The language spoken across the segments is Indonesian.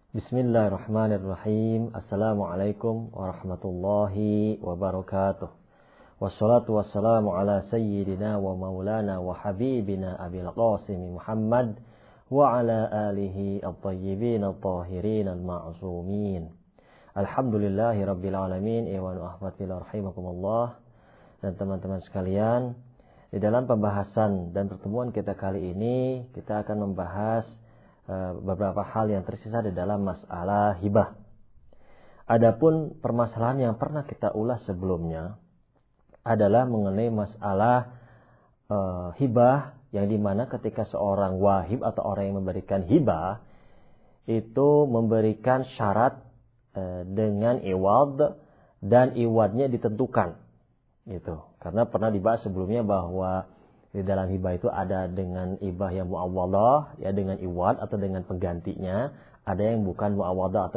Bismillahirrahmanirrahim. Assalamualaikum warahmatullahi wabarakatuh. Wassalatu wassalamu ala sayyidina wa maulana wa habibina Abil Qasim Muhammad wa ala alihi at-tayyibin at-tahirin al-ma'sumin. Alhamdulillahi rabbil alamin. Iwan ahmatillah rahimakumullah. Dan teman-teman sekalian, di dalam pembahasan dan pertemuan kita kali ini, kita akan membahas beberapa hal yang tersisa di dalam masalah hibah. Adapun permasalahan yang pernah kita ulas sebelumnya adalah mengenai masalah hibah, yang dimana ketika seorang wahib atau orang yang memberikan hibah itu memberikan syarat dengan iwad, dan iwadnya ditentukan. Gitu. Karena pernah dibahas sebelumnya bahwa di dalam hibah itu ada dengan hibah yang muawwadah, ya, dengan iwad atau dengan penggantinya, ada yang bukan muawwadah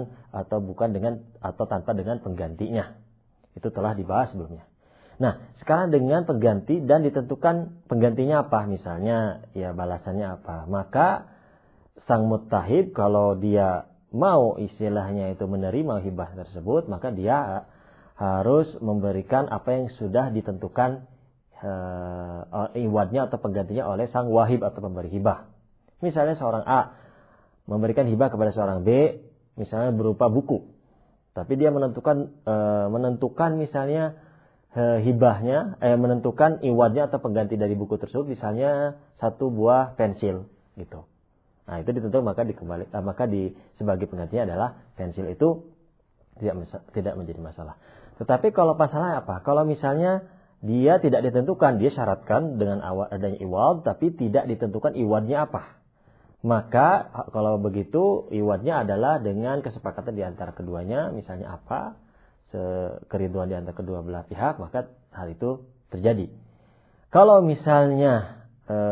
atau tanpa dengan penggantinya. Itu telah dibahas sebelumnya. Nah, sekarang dengan pengganti dan ditentukan penggantinya apa, misalnya ya balasannya apa. Maka sang muttahib kalau dia mau istilahnya itu menerima hibah tersebut, maka dia harus memberikan apa yang sudah ditentukan iwadnya atau penggantinya oleh sang wahib atau pemberi hibah. Misalnya seorang A memberikan hibah kepada seorang B, misalnya berupa buku. Tapi dia menentukan misalnya hibahnya, menentukan iwadnya atau pengganti dari buku tersebut, misalnya 1 buah pensil, gitu. Nah, itu ditentukan maka sebagai penggantinya adalah pensil. Itu tidak menjadi masalah. Tetapi kalau masalahnya apa? Kalau misalnya dia tidak ditentukan, dia syaratkan dengan adanya iwad, tapi tidak ditentukan iwadnya apa. Maka kalau begitu iwadnya adalah dengan kesepakatan di antara keduanya, misalnya apa, keriduan di antara kedua belah pihak, maka hal itu terjadi. Kalau misalnya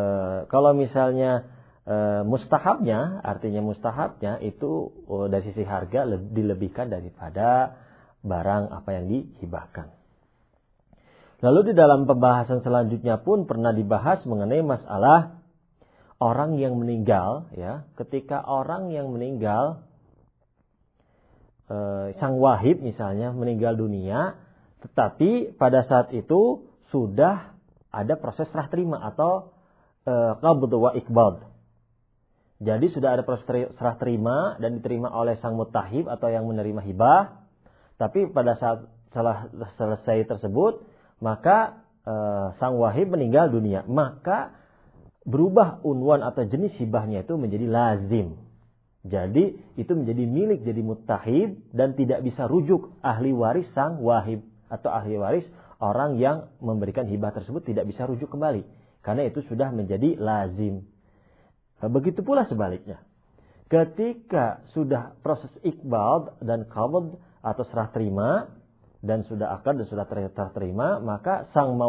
mustahabnya, artinya mustahabnya itu dari sisi harga dilebihkan daripada barang apa yang dihibahkan. Lalu di dalam pembahasan selanjutnya pun pernah dibahas mengenai masalah orang yang meninggal, ya. Ketika orang yang meninggal, sang wahib misalnya meninggal dunia, tetapi pada saat itu sudah ada proses serah terima atau qabd wa iqbad. Jadi sudah ada proses serah terima dan diterima oleh sang muttahib atau yang menerima hibah. Tapi pada saat setelah selesai tersebut, maka sang wahib meninggal dunia, maka berubah unwan atau jenis hibahnya itu menjadi lazim. Jadi itu menjadi milik, jadi muttahib, dan tidak bisa rujuk ahli waris sang wahib atau ahli waris orang yang memberikan hibah tersebut tidak bisa rujuk kembali, karena itu sudah menjadi lazim. Begitu pula sebaliknya. Ketika sudah proses iqbal dan qabd atau serah terima, dan sudah akad dan sudah terterima, maka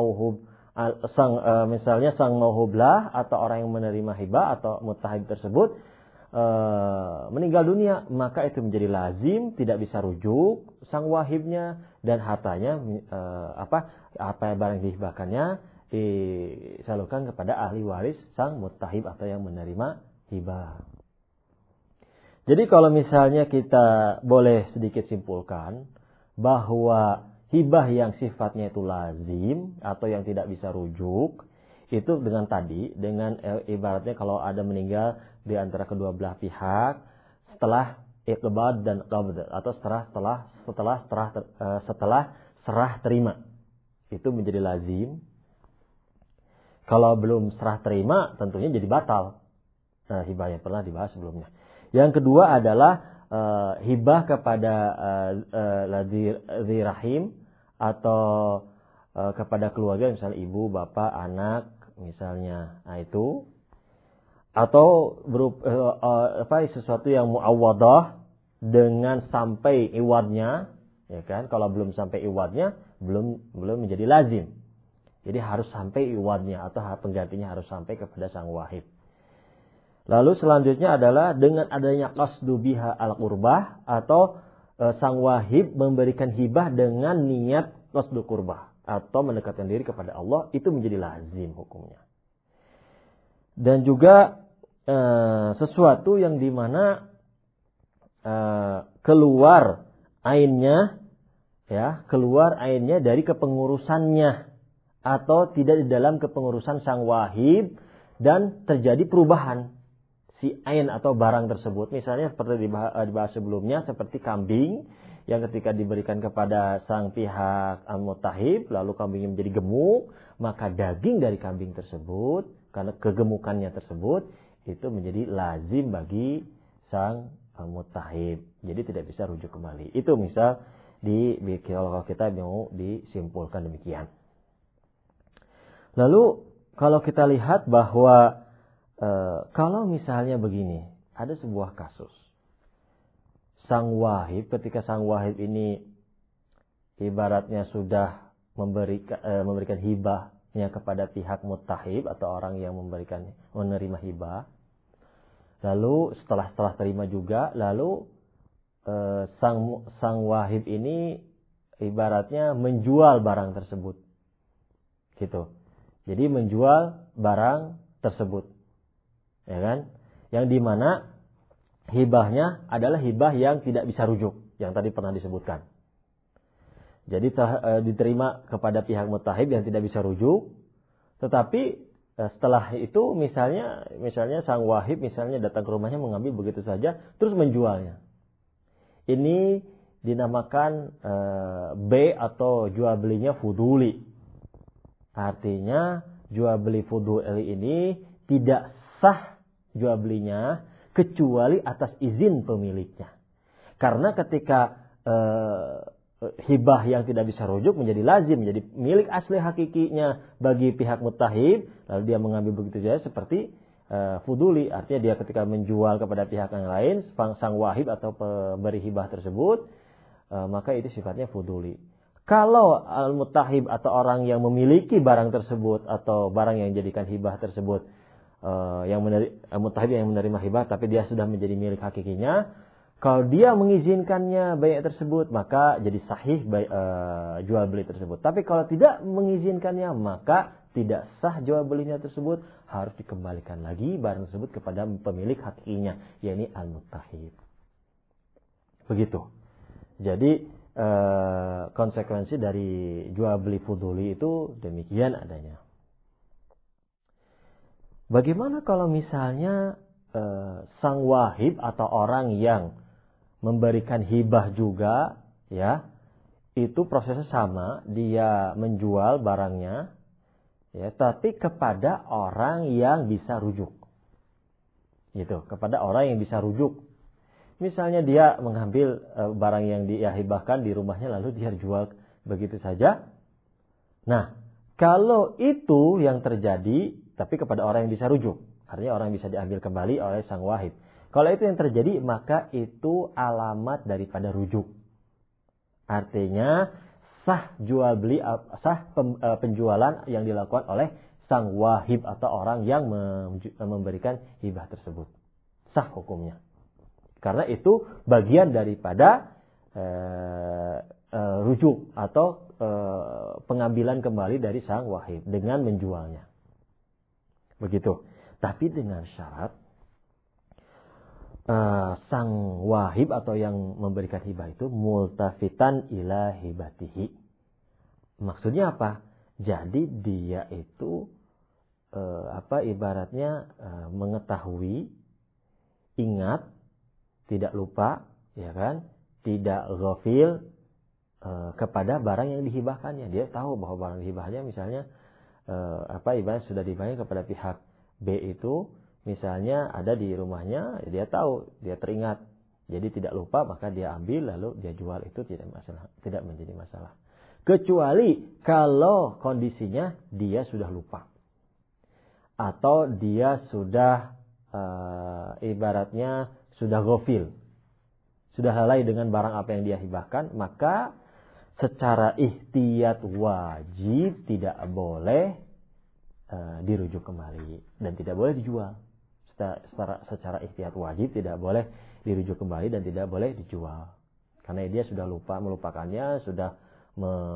misalnya sang mauhublah atau orang yang menerima hibah atau muttahib tersebut meninggal dunia, maka itu menjadi lazim, tidak bisa rujuk sang wahibnya, dan hartanya apa barang dihibahkannya disalurkan kepada ahli waris sang muttahib atau yang menerima hibah. Jadi kalau misalnya kita boleh sedikit simpulkan bahwa hibah yang sifatnya itu lazim atau yang tidak bisa rujuk, itu dengan ibaratnya kalau ada meninggal di antara kedua belah pihak setelah iqbad dan qabd atau setelah serah terima, itu menjadi lazim. Kalau belum serah terima tentunya jadi batal. Hibah yang pernah dibahas sebelumnya. Yang kedua adalah hibah kepada ladzi rahim atau kepada keluarga, misalnya ibu, bapak, anak misalnya. Nah, itu atau sesuatu yang muawwadah dengan sampai iwadnya, ya kan? Kalau belum sampai iwadnya belum menjadi lazim. Jadi harus sampai iwadnya atau penggantinya harus sampai kepada sang wahib. Lalu selanjutnya adalah dengan adanya qasdu biha al-qurbah atau sang wahib memberikan hibah dengan niat qasdu qurbah atau mendekatkan diri kepada Allah, itu menjadi lazim hukumnya. Dan juga sesuatu yang dimana keluar ainnya, ya, keluar ainnya dari kepengurusannya atau tidak di dalam kepengurusan sang wahib dan terjadi perubahan si ain atau barang tersebut. Misalnya seperti dibahas sebelumnya, seperti kambing yang ketika diberikan kepada sang pihak al-muttahib lalu kambingnya menjadi gemuk, maka daging dari kambing tersebut karena kegemukannya tersebut itu menjadi lazim bagi sang al-muttahib. Jadi tidak bisa rujuk kembali. Itu misal kalau kita mau disimpulkan demikian. Lalu kalau kita lihat bahwa kalau misalnya begini, ada sebuah kasus. Sang wahib, ketika sang wahib ini ibaratnya sudah memberikan hibahnya kepada pihak muttahib atau orang yang menerima hibah. Lalu setelah terima juga, lalu sang wahib ini ibaratnya menjual barang tersebut. Gitu. Jadi menjual barang tersebut. Ya kan? Yang dimana hibahnya adalah hibah yang tidak bisa rujuk, yang tadi pernah disebutkan. Jadi diterima kepada pihak muttahib yang tidak bisa rujuk, tetapi setelah itu misalnya sang wahib misalnya datang ke rumahnya mengambil begitu saja terus menjualnya. Ini dinamakan B atau jual belinya fuduli. Artinya jual beli fuduli ini tidak sah jual belinya kecuali atas izin pemiliknya. Karena ketika hibah yang tidak bisa rujuk menjadi lazim, menjadi milik asli hakikinya bagi pihak muttahib, lalu dia mengambil begitu saja seperti fuduli. Artinya dia ketika menjual kepada pihak yang lain, sang wahib atau pemberi hibah tersebut, maka itu sifatnya fuduli. Kalau al-muttahib atau orang yang memiliki barang tersebut atau barang yang dijadikan hibah tersebut, muttahib yang menerima hibah tapi dia sudah menjadi milik hakikinya, kalau dia mengizinkannya bai' tersebut maka jadi sahih jual beli tersebut. Tapi kalau tidak mengizinkannya maka tidak sah jual belinya tersebut, harus dikembalikan lagi barang tersebut kepada pemilik hakikinya, yakni al-muttahib. Begitu. Jadi konsekuensi dari jual beli fuduli itu demikian adanya. Bagaimana kalau misalnya sang wahib atau orang yang memberikan hibah juga, ya, itu prosesnya sama, dia menjual barangnya, ya, tapi kepada orang yang bisa rujuk, gitu, kepada orang yang bisa rujuk. Misalnya dia mengambil barang yang dia hibahkan di rumahnya lalu dia jual begitu saja. Nah, kalau itu yang terjadi tapi kepada orang yang bisa rujuk, artinya orang yang bisa diambil kembali oleh sang wahib. Kalau itu yang terjadi, maka itu alamat daripada rujuk. Artinya sah jual beli, sah penjualan yang dilakukan oleh sang wahib atau orang yang memberikan hibah tersebut. Sah hukumnya. Karena itu bagian daripada rujuk atau pengambilan kembali dari sang wahib dengan menjualnya. Begitu. Tapi dengan syarat sang wahib atau yang memberikan hibah itu multafitan ila hibatihi. Maksudnya apa? Jadi dia itu ibaratnya mengetahui, ingat, tidak lupa, ya kan? Tidak ghafil kepada barang yang dihibahkannya. Dia tahu bahwa barang dihibahnya misalnya ibarat sudah dibayar kepada pihak B itu, misalnya ada di rumahnya, dia tahu, dia teringat, jadi tidak lupa, maka dia ambil lalu dia jual, itu tidak masalah, tidak menjadi masalah. Kecuali kalau kondisinya dia sudah lupa atau dia sudah ibaratnya sudah ghafil, sudah lalai dengan barang apa yang dia hibahkan, maka secara ihtiyat wajib tidak boleh dirujuk kembali dan tidak boleh dijual. Secara ihtiyat wajib tidak boleh dirujuk kembali dan tidak boleh dijual. Karena dia sudah melupakannya, sudah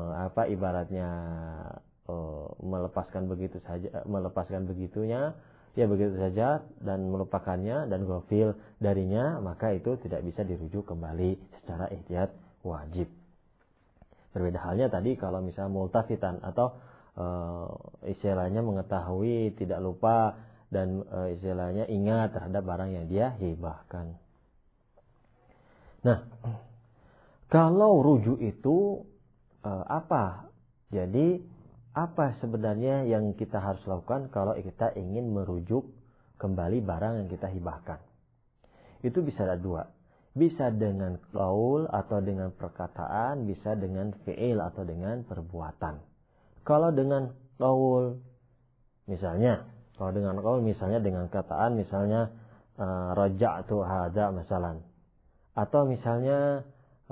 ibaratnya melepaskan begitu saja, melepaskan begitunya, ya begitu saja dan melupakannya dan ghafil darinya, maka itu tidak bisa dirujuk kembali secara ihtiyat wajib. Berbeda halnya tadi kalau misalnya multafitan atau istilahnya mengetahui, tidak lupa, dan istilahnya ingat terhadap barang yang dia hibahkan. Nah, kalau rujuk itu apa? Jadi apa sebenarnya yang kita harus lakukan kalau kita ingin merujuk kembali barang yang kita hibahkan? Itu bisa ada dua. Bisa dengan qaul atau dengan perkataan, bisa dengan fi'il atau dengan perbuatan. Kalau dengan qaul, misalnya dengan kataan, misalnya raja'tu hadza masalan. Atau misalnya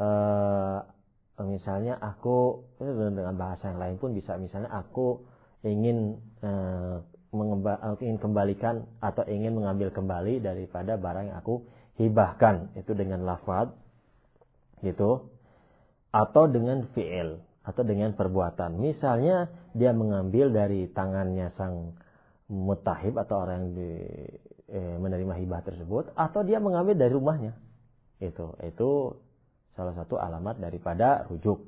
aku dengan bahasa yang lain pun bisa, misalnya aku ingin kembalikan atau ingin mengambil kembali daripada barang yang aku hibahkan, itu dengan lafaz gitu, atau dengan fi'il atau dengan perbuatan. Misalnya dia mengambil dari tangannya sang mutahib atau orang yang menerima hibah tersebut, atau dia mengambil dari rumahnya. Itu salah satu alamat daripada rujuk.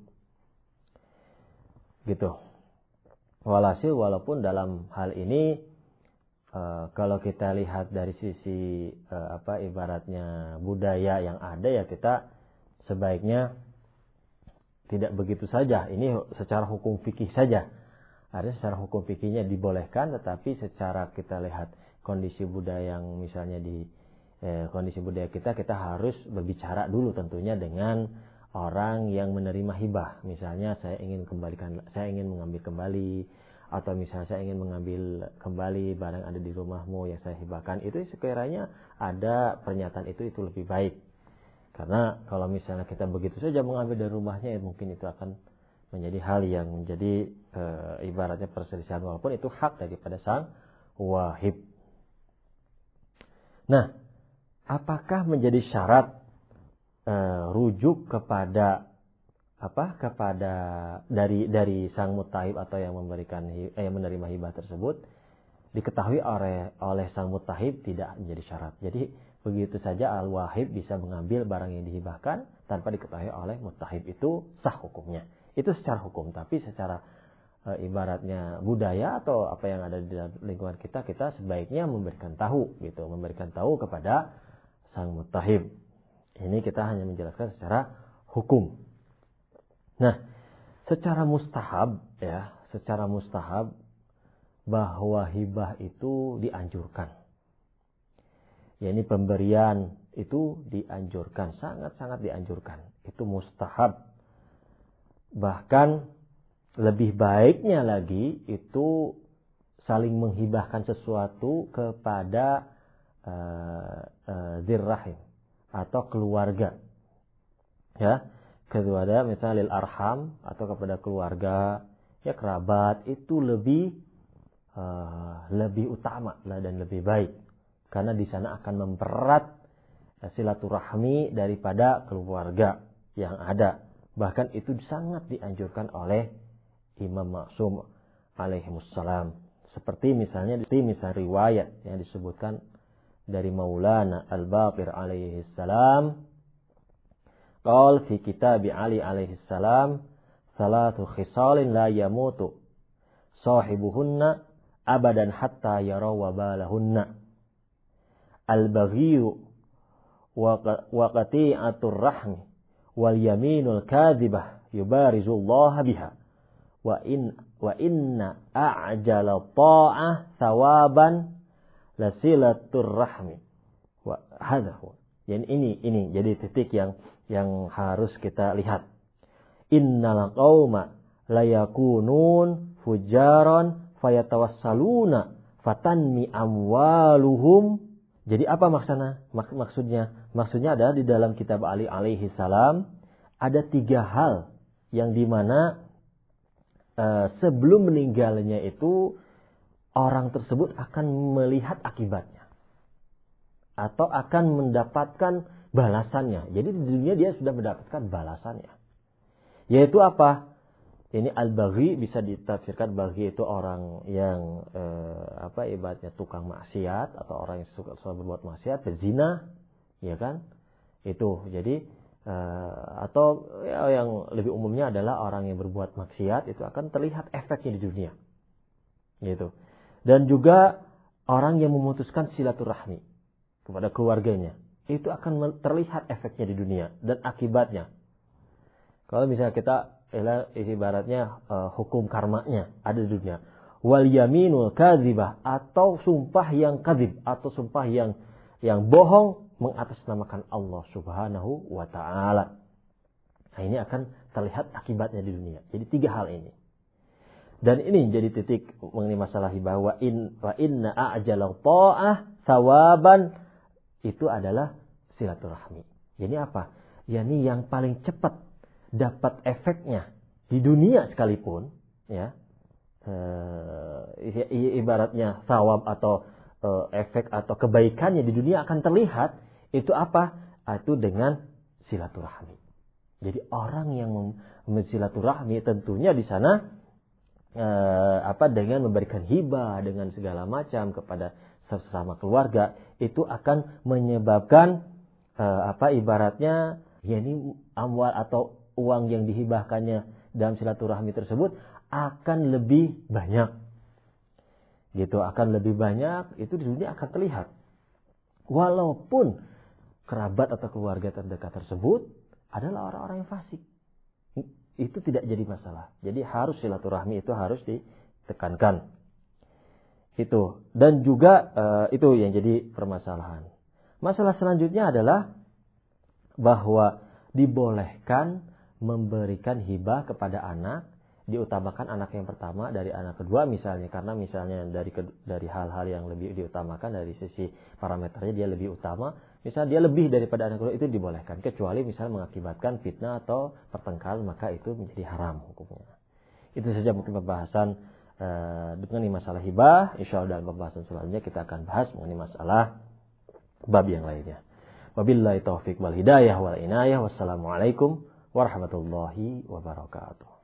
Gitu. Walhasil walaupun dalam hal ini kalau kita lihat dari sisi ibaratnya budaya yang ada, ya kita sebaiknya tidak begitu saja. Ini secara hukum fikih saja. Artinya secara hukum fikihnya dibolehkan, tetapi secara kita lihat kondisi budaya yang misalnya kondisi budaya kita harus berbicara dulu tentunya dengan orang yang menerima hibah. Misalnya saya ingin mengambil kembali, atau misalnya saya ingin mengambil kembali barang ada di rumahmu yang saya hibahkan. Itu sekiranya ada pernyataan itu lebih baik. Karena kalau misalnya kita begitu saja mengambil dari rumahnya, ya mungkin itu akan menjadi hal yang menjadi ibaratnya perselisihan, walaupun itu hak daripada sang wahib. Nah, apakah menjadi syarat rujuk kepada dari sang mutahib atau yang menerima hibah tersebut? Diketahui oleh sang mutahib tidak menjadi syarat. Jadi begitu saja al-wahib bisa mengambil barang yang dihibahkan tanpa diketahui oleh mutahib, itu sah hukumnya. Itu secara hukum, tapi secara ibaratnya budaya atau apa yang ada di lingkungan kita sebaiknya memberikan tahu kepada sang mutahib. Ini kita hanya menjelaskan secara hukum. Nah, secara mustahab bahwa hibah itu dianjurkan. Ya, ini pemberian itu dianjurkan, sangat-sangat dianjurkan. Itu mustahab. Bahkan lebih baiknya lagi itu saling menghibahkan sesuatu kepada dzirrahim atau keluarga. Ya, kepada misalnya lil arham atau kepada keluarga, ya kerabat, itu lebih utama dan lebih baik. Karena di sana akan mempererat silaturahmi daripada keluarga yang ada. Bahkan itu sangat dianjurkan oleh Imam Maksum alaihimussalam. Seperti misalnya riwayat yang disebutkan dari Maulana Al-Baqir alaihissalam. Qal fi kitab Ali alaihissalam, salatu khisalin la yamutu sahibuhunna abadan hatta yara wabalahunna. Al-baghiyu wa qati'atur rahmi wal yaminul kadhibah yubarizullaha biha wa inna a'jala ta'ah thawaban lasilatur rahmi. Wa hadha huwa. Jadi ini jadi titik yang harus kita lihat. Innal qauma la yakunun fujaran fayatawassaluna fatanmi amwaluhum. Jadi apa maksudnya? Maksudnya adalah di dalam kitab Ali alaihi salam ada 3 hal yang dimana sebelum meninggalnya itu orang tersebut akan melihat akibatnya atau akan mendapatkan balasannya. Jadi di dunia dia sudah mendapatkan balasannya. Yaitu apa? Ini al-baghi bisa ditafsirkan baghi itu orang yang ibaratnya tukang maksiat atau orang yang suka berbuat maksiat, berzina, ya kan? Itu. Jadi atau yang lebih umumnya adalah orang yang berbuat maksiat itu akan terlihat efeknya di dunia. Gitu. Dan juga orang yang memutuskan silaturahmi kepada keluarganya, itu akan terlihat efeknya di dunia dan akibatnya. Kalau misalnya kita ibaratnya hukum karmanya ada di dunia. Wal yaminul kadzibah, atau sumpah yang kadzib, atau sumpah yang bohong mengatasnamakan Allah Subhanahu wa taala. Nah, ini akan terlihat akibatnya di dunia. Jadi 3 hal ini. Dan ini jadi titik mengenai masalah hibah, wa inna a'jalal ta'ah thawaban, itu adalah silaturahmi. Jadi apa? Yani yang paling cepat dapat efeknya di dunia sekalipun, ya, ibaratnya thawab atau efek atau kebaikannya di dunia akan terlihat, itu apa? Itu dengan silaturahmi. Jadi orang yang mensilaturahmi tentunya di sana dengan memberikan hibah dengan segala macam kepada sesama keluarga, itu akan menyebabkan ibaratnya yakni amwal atau uang yang dihibahkannya dalam silaturahmi tersebut akan lebih banyak. Gitu, akan lebih banyak, itu di dunia akan terlihat. Walaupun kerabat atau keluarga terdekat tersebut adalah orang-orang yang fasik, itu tidak jadi masalah. Jadi harus silaturahmi itu harus ditekankan. Itu. Dan juga itu yang jadi permasalahan. Masalah selanjutnya adalah bahwa dibolehkan memberikan hibah kepada anak, diutamakan anak yang pertama dari anak kedua misalnya, karena misalnya dari hal-hal yang lebih diutamakan dari sisi parameternya dia lebih utama, misalnya dia lebih daripada anak kedua, itu dibolehkan, kecuali misalnya mengakibatkan fitnah atau pertengkaran, maka itu menjadi haram hukumnya. Itu saja mungkin pembahasan mengenai masalah hibah. Insyaallah dalam pembahasan selanjutnya kita akan bahas mengenai masalah bab yang lainnya. Wabillahi taufiq wal hidayah wal inayah. Wassalamualaikum warahmatullahi wabarakatuh.